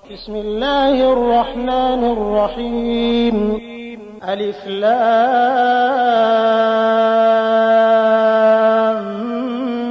بسم الله الرحمن الرحيم. ألف لام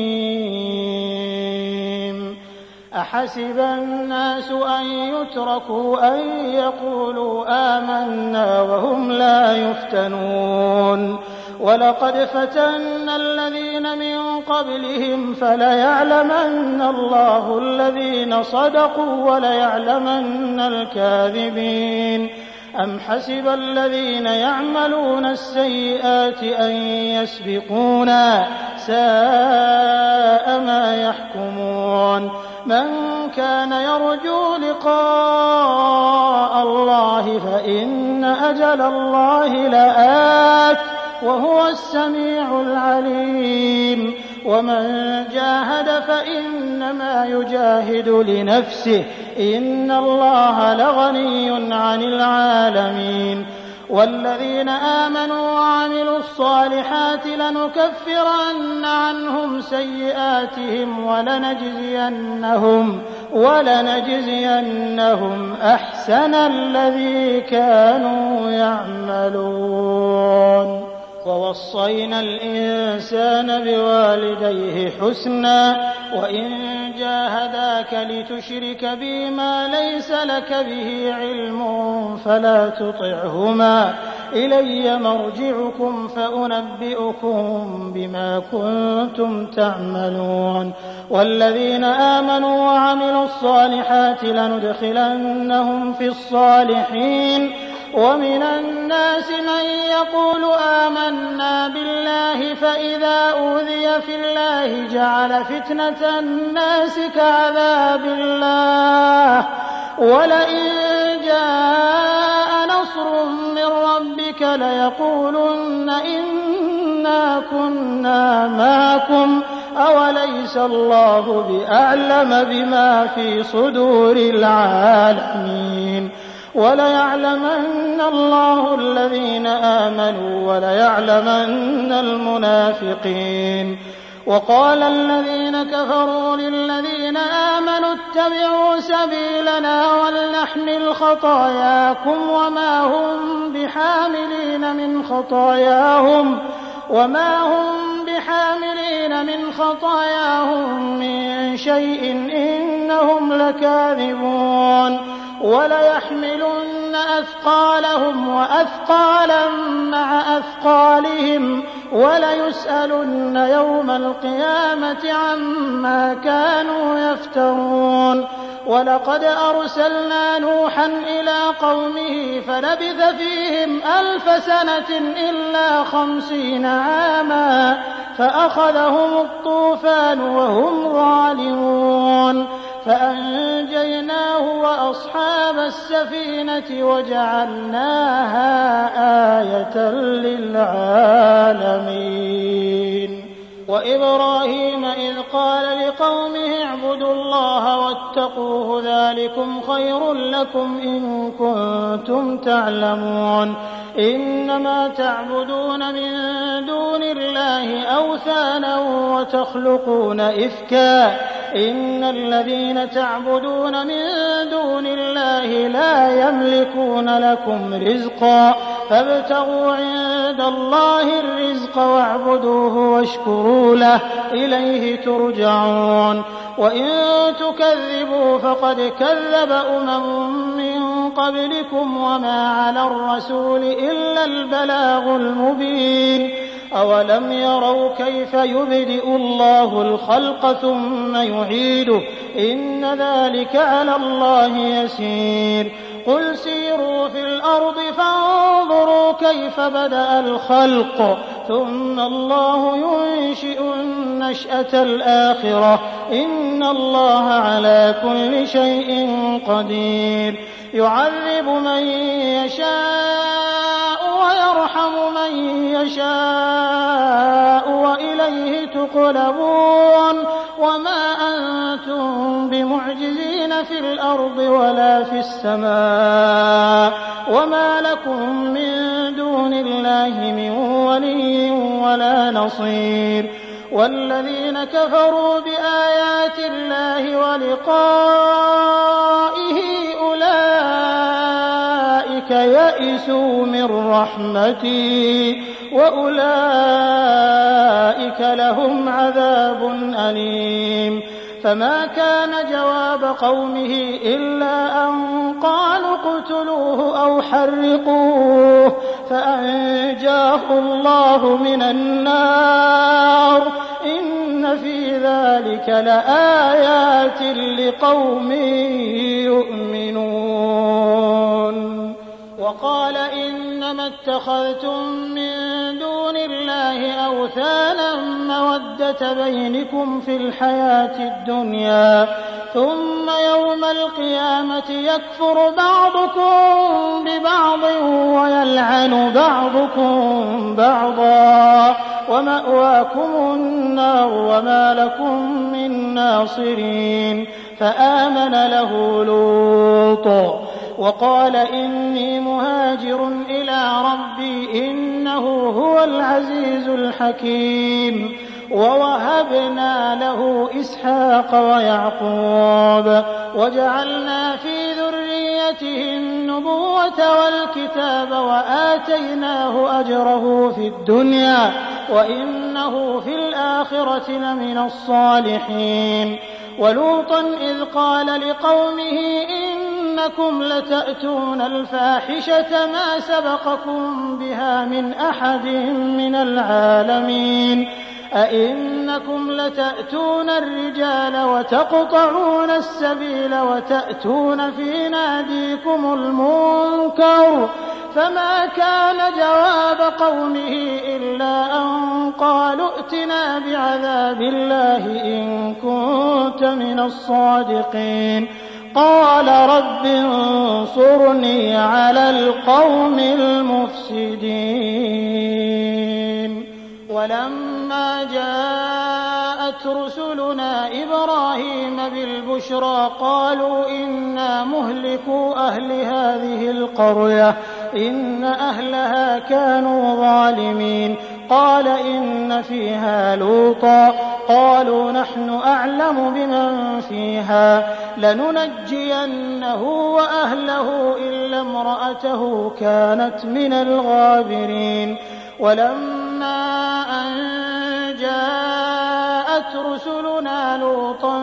ميم. أحسب الناس أن يتركوا أن يقولوا آمنا وهم لا يفتنون. ولقد فتنا الذين من قبلهم فليعلمن الله الذين صدقوا وليعلمن الكاذبين. أم حسب الذين يعملون السيئات أن يسبقونا ساء ما يحكمون. من كان يرجو لقاء الله فإن أجل الله لآت وهو السميع العليم. ومن جاهد فإنما يجاهد لنفسه إن الله لغني عن العالمين. والذين آمنوا وعملوا الصالحات لنكفرن عنهم سيئاتهم ولنجزينهم أحسن الذي كانوا يعملون. ووصينا الإنسان بوالديه حسنا وإن جاهداك لتشرك بي ما ليس لك به علم فلا تطعهما إلي مرجعكم فأنبئكم بما كنتم تعملون. والذين آمنوا وعملوا الصالحات لندخلنهم في الصالحين. ومن الناس من يقول آمنا بالله فإذا أوذي في الله جعل فتنة الناس كعذاب الله ولئن جاء نصر من ربك ليقولن إنا كنا معكم أوليس الله بأعلم بما في صدور العالمين. وليعلمن الله الذين آمنوا وليعلمن المنافقين. وقال الذين كفروا للذين آمنوا اتبعوا سبيلنا ولنحمل خطاياكم وما هم بحاملين من خطاياهم من شيء إنهم لكاذبون. وليحملن أثقالهم وأثقالا مع أثقالهم وليسألن يوم القيامة عما كانوا يفترون. ولقد أرسلنا نوحا إلى قومه فلبث فيهم 1000 سنة إلا 50 عاما فأخذهم الطوفان وهم ظالمون فأنجيناه وأصحاب السفينة وجعلناها آية للعالمين. وإبراهيم إذ قال لقومه اعبدوا الله واتقوه ذلكم خير لكم إن كنتم تعلمون. إنما تعبدون من دون الله أوثانا وتخلقون إفكا إن الذين تعبدون من دون الله لا يملكون لكم رزقا فابتغوا عند الله الرزق واعبدوه واشكروا له إليه ترجعون. وإن تكذبوا فقد كذب من قبلكم وما على الرسول إلا البلاغ المبين. أولم يروا كيف يبدئ الله الخلق ثم يعيده إن ذلك على الله يسير. قل سيروا في الأرض فانظروا كيف بدأ الخلق ثم الله ينشئ النشأة الآخرة إن الله على كل شيء قدير. يعذب من يشاء ويرحم من يشاء وإليه تقلبون. وما أنتم بمعجزين في الأرض ولا في السماء وما لكم من دون الله من ولي ولا نصير. والذين كفروا بآيات الله ولقائه هنالك يئسوا من رحمتي وأولئك لهم عذاب أليم. فما كان جواب قومه إلا أن قالوا اقتلوه أو حرقوه فأنجاه الله من النار إن في ذلك لآيات لقوم يؤمنون. وقال إنما اتخذتم من دون الله أوثانا مودة بينكم في الحياة الدنيا ثم يوم القيامة يكفر بعضكم ببعض ويلعن بعضكم بعضا ومأواكم النار وما لكم من ناصرين. فآمن له لوط وقال إني مهاجر إلى ربي إنه هو العزيز الحكيم. ووهبنا له إسحاق ويعقوب وجعلنا في ذريته النبوة والكتاب وآتيناه أجره في الدنيا وإنه في الآخرة لمن الصالحين. ولوطا إذ قال لقومه إنكم لتأتون الفاحشة ما سبقكم بها من أحد من العالمين أئنكم لتأتون الرجال وتقطعون السبيل وتأتون في ناديكم المنكر. فما كان جواب قومه إلا أن قالوا ائتنا بعذاب الله إن كنت من الصادقين. قال رب انصرني على القوم المفسدين. ولما جاءت رسلنا إبراهيم بالبشرى قالوا إنا مهلكو أهل هذه القرية إن أهلها كانوا ظالمين. قال إن فيها لوطا قالوا نحن أعلم بمن فيها لننجينه وأهله إلا امرأته كانت من الغابرين. ولما أن جاءت رسلنا لوطا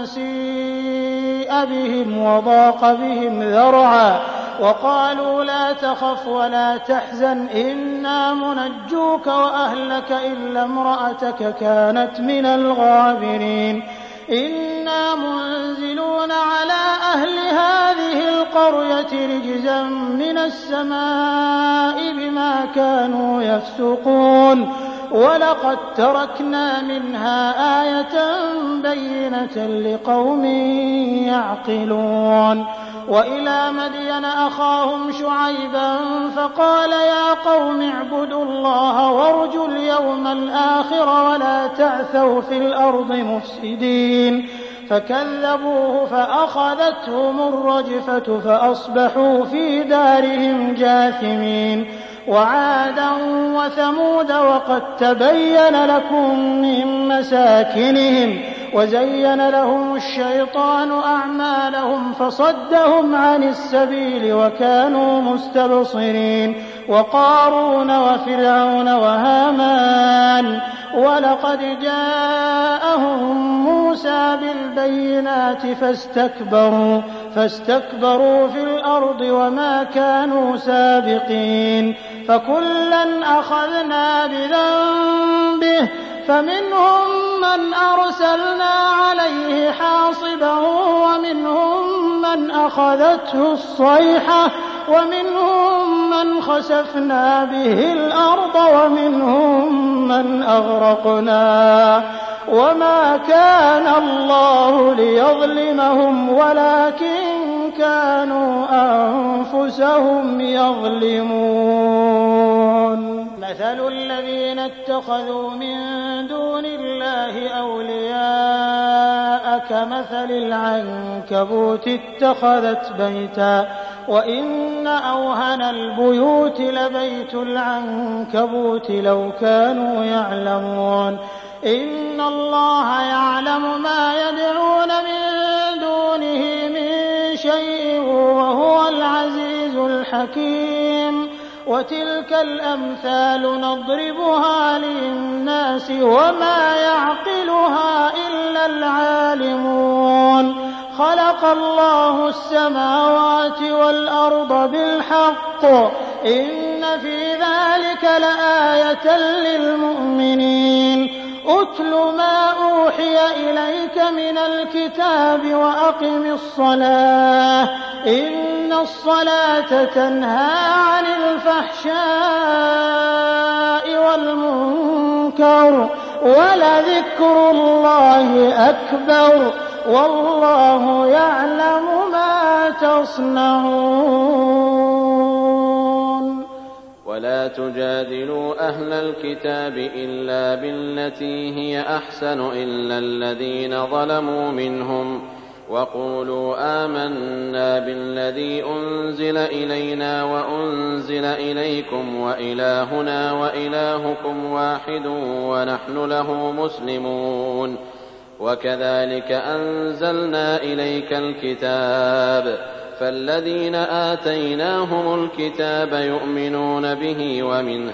سيء بهم وضاق بهم ذرعا وقالوا لا تخف ولا تحزن إنا منجوك وأهلك إلا امرأتك كانت من الغابرين. إنا منزلون على أهل هذه القرية رجزا من السماء بما كانوا يفسقون. ولقد تركنا منها آية بينة لقوم يعقلون. وإلى مدين أخاهم شعيبا فقال يا قوم اعبدوا الله وارجوا اليوم الآخر ولا تعثوا في الأرض مفسدين. فكذبوه فأخذتهم الرجفة فأصبحوا في دارهم جاثمين. وعادا وثمود وقد تبين لكم من مساكنهم وزين لهم الشيطان أعمالهم فصدهم عن السبيل وكانوا مستبصرين. وقارون وفرعون وهامان ولقد جاءهم موسى بالبينات فاستكبروا في الأرض وما كانوا سابقين. فكلا أخذنا بذنبه فمنهم من أرسلنا عليه حاصبا ومنهم من أخذته الصيحة ومنهم من خسفنا به الأرض ومنهم من أغرقنا. وما كان الله ليظلمهم ولكن كانوا أنفسهم يظلمون. مثل الذين اتخذوا من دون الله أولياء كمثل العنكبوت اتخذت بيتا وإن أوهن البيوت لبيت العنكبوت لو كانوا يعلمون. إن الله يعلم ما يدعون من دونه من شيء وهو العزيز الحكيم. وتلك الأمثال نضربها للناس وما يعقلها إلا العالمون. خلق الله السماوات والأرض بالحق إن في ذلك لآية للمؤمنين. أتل ما أوحي إليك من الكتاب وأقم الصلاة إن الصلاة تنهى عن الفحشاء والمنكر ولذكر الله أكبر والله يعلم ما تصنعون. ولا تجادلوا أهل الكتاب إلا بالتي هي أحسن إلا الذين ظلموا منهم وقولوا آمنا بالذي أنزل إلينا وأنزل إليكم وإلهنا وإلهكم واحد ونحن له مسلمون. وكذلك أنزلنا إليك الكتاب فالذين آتيناهم الكتاب يؤمنون به ومن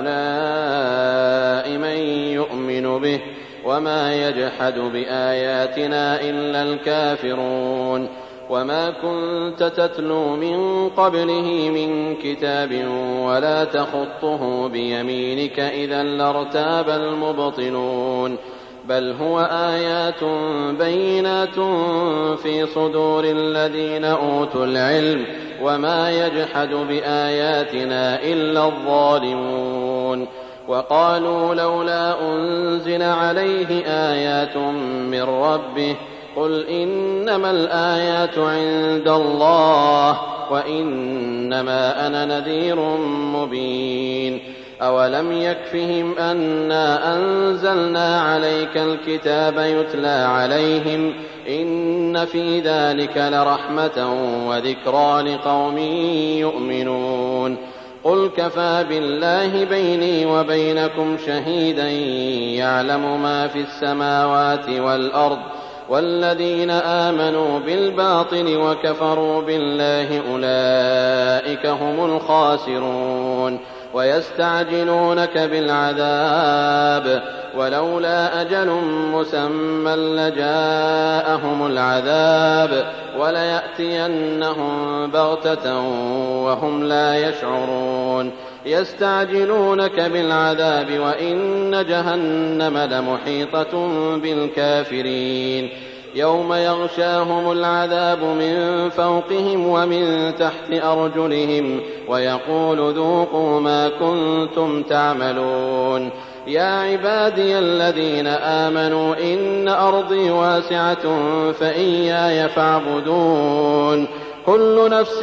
هؤلاء من يؤمن به وما يجحد بآياتنا إلا الكافرون. وما كنت تتلو من قبله من كتاب ولا تخطه بيمينك إذا لارتاب المبطلون. بل هو آيات بينات في صدور الذين أوتوا العلم وما يجحد بآياتنا إلا الظالمون. وقالوا لولا أنزل عليه آيات من ربه قل إنما الآيات عند الله وإنما أنا نذير مبين. أولم يكفهم أنا أنزلنا عليك الكتاب يتلى عليهم إن في ذلك لرحمة وذكرى لقوم يؤمنون. قل كفى بالله بيني وبينكم شهيدا يعلم ما في السماوات والأرض والذين آمنوا بالباطل وكفروا بالله أولئك هم الخاسرون. ويستعجلونك بالعذاب ولولا أجل مسمى لجاءهم العذاب وليأتينهم بغتة وهم لا يشعرون. يستعجلونك بالعذاب وإن جهنم لمحيطة بالكافرين. يوم يغشاهم العذاب من فوقهم ومن تحت أرجلهم ويقول ذوقوا ما كنتم تعملون. يا عبادي الذين آمنوا إن أرضي واسعة فإياي فاعبدون. كل نفس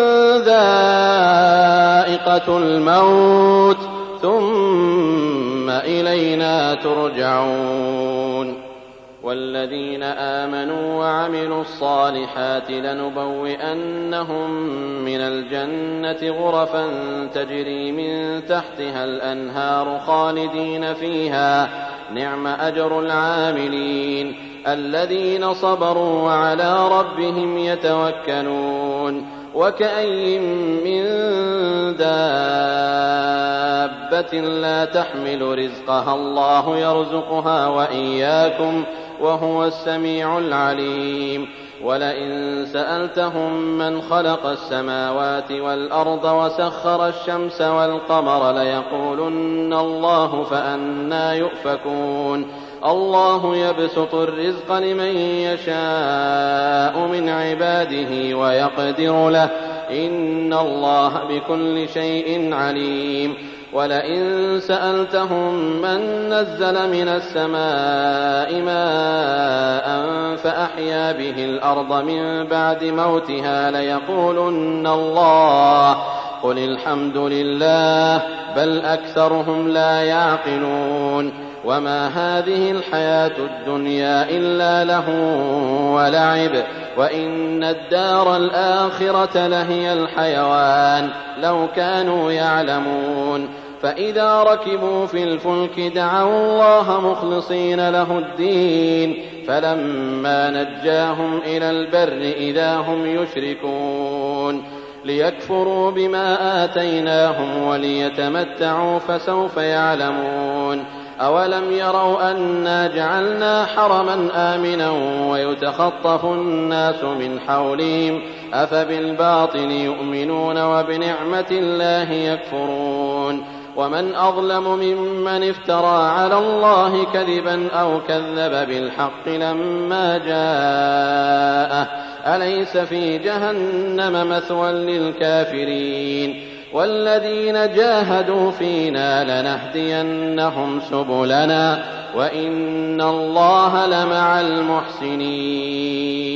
ذائقة الموت ثم إلينا ترجعون. والذين آمنوا وعملوا الصالحات لنبوئنهم من الجنة غرفا تجري من تحتها الأنهار خالدين فيها نعم أجر العاملين الذين صبروا وعلى ربهم يتوكلون. وكأي من دابة لا تحمل رزقها الله يرزقها وإياكم وهو السميع العليم. ولئن سألتهم من خلق السماوات والأرض وسخر الشمس والقمر ليقولن الله فأنى يؤفكون. الله يبسط الرزق لمن يشاء من عباده ويقدر له إن الله بكل شيء عليم. ولئن سألتهم من نزل من السماء ماء فأحيا به الأرض من بعد موتها ليقولن الله قل الحمد لله بل أكثرهم لا يعقلون. وما هذه الحياة الدنيا إلا لهو ولعب وإن الدار الآخرة لهي الحيوان لو كانوا يعلمون. فإذا ركبوا في الفلك دعوا الله مخلصين له الدين فلما نجاهم إلى البر إذا هم يشركون ليكفروا بما آتيناهم وليتمتعوا فسوف يعلمون أولم يروا أنا جعلنا حرما آمنا ويتخطف الناس من حولهم أفبالباطل يؤمنون وبنعمة الله يكفرون ومن أظلم ممن افترى على الله كذبا أو كذب بالحق لما جاءه أليس في جهنم مثوى للكافرين والذين جاهدوا فينا لنهدينهم سبلنا وإن الله لمع المحسنين